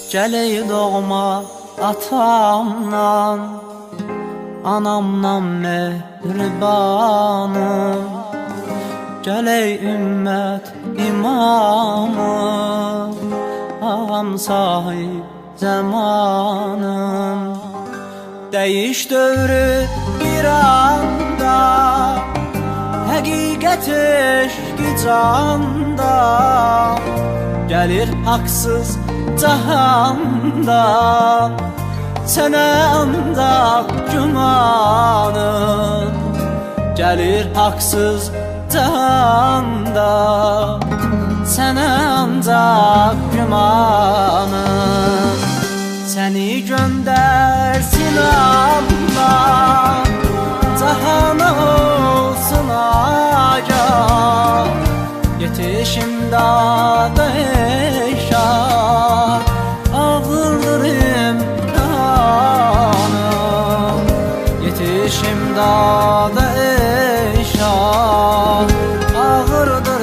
Gələk doğma atamdan, anamdan mehribanım. Gələk ümmət imamı, ağam sahib zamanım. Değiş dövrü bir anda, həqiqət eşqi canda. Gəlir haqsız cahanda, sənə ancaq gümanım. Gəlir haqsız cahanda, sənə ancaq gümanım. Səni göndərsin Allah, cahana olsun agah. Yetişim dağda eşar, ağırdır imtihanım. Yetişim dağda eşar, ağırdır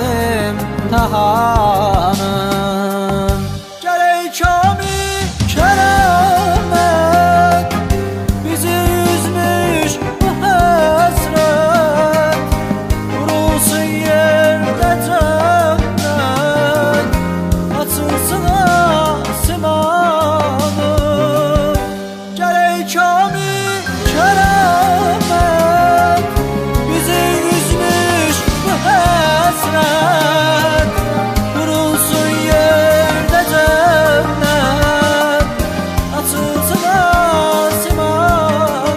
imtihanım. Gələk kamil keramet, bizi üzmüş bu hasret. Vurulsun yerde cennet, açılsın asmanım. Gələk kamil keramet, bizi üzmüş bu hasret. Vurulsun yerde cennet, açılsın asmanım.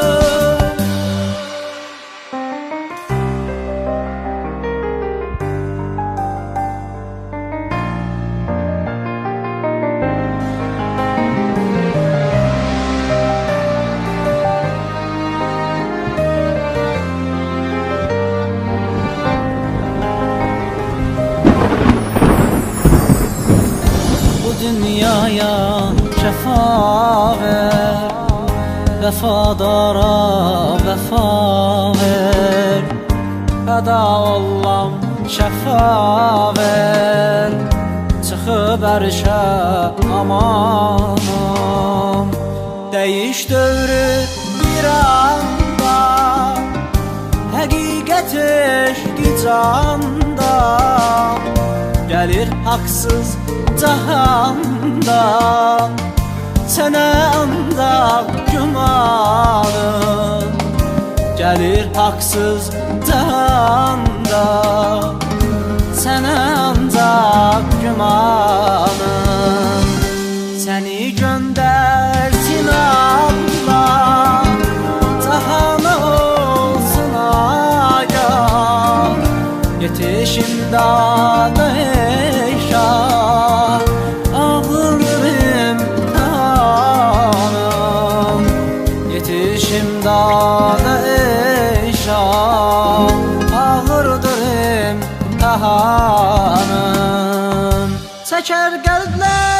Bu dünyaya şefa ver, vefadara vefa ver. Feda ollam şefa ver, çıkıp erişe amanım. Değiş dövrü bir anda, həqiqət eşqi canda. Gəlir haqsız cahanda, sənə ancaq gümanım. Gəlir haqsız cahanda, sənə ancaq gümanım. Səni göndərsin Allah, cahana olsun agah. Yetişim dağda eşar, ağırdır imtihanım. Yetişim dağda eşar, ağırdır imtihanım. Çəkər qəlblər